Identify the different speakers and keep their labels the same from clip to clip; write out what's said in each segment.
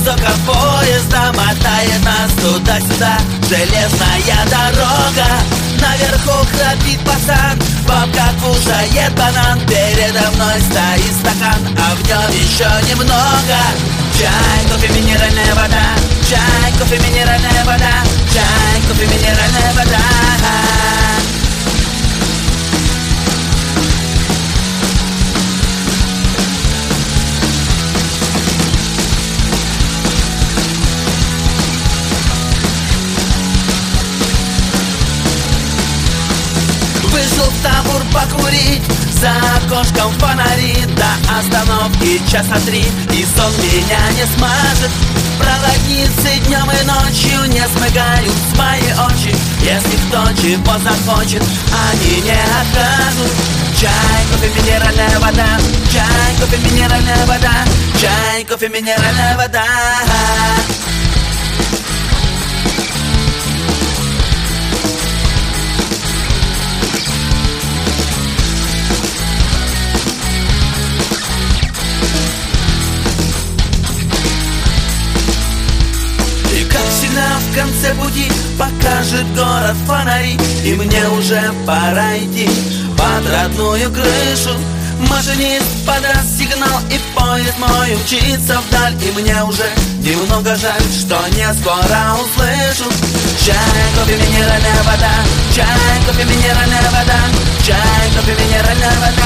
Speaker 1: Сука поезда мотает нас туда-сюда. Железная дорога, наверху храпит пацан. Бабка кушает банан, передо мной стоит стакан, а в нем еще немного. Чай, кофе, минеральная вода. Чай, кофе, минеральная вода. Чай, кофе, минеральная вода. Вышел в табор покурить, за окошком фонари. До остановки часа 3, и сон меня не смажет. Проводницы днем и ночью не смыкают свои очи. Если кто чего захочет, они не откажут. Чай, кофе, минеральная вода. Чай, кофе, минеральная вода. Чай, кофе, минеральная вода. В конце пути покажет город фонари, и мне уже пора идти под родную крышу. Машинист подаст сигнал, и поезд мой мчится вдаль. И мне уже немного жаль, что не скоро услышу. Чай, кофе, минеральная вода. Чай, кофе, минеральная вода. Чай, кофе, минеральная вода.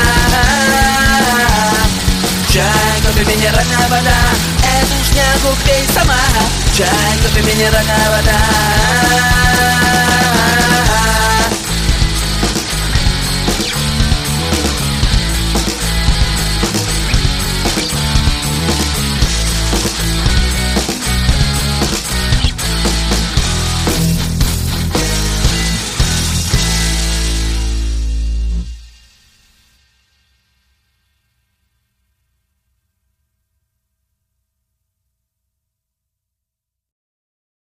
Speaker 1: Чай, кофе, минеральная вода. Эту шнягу пей сама. Чай, кофе, минеральная вода.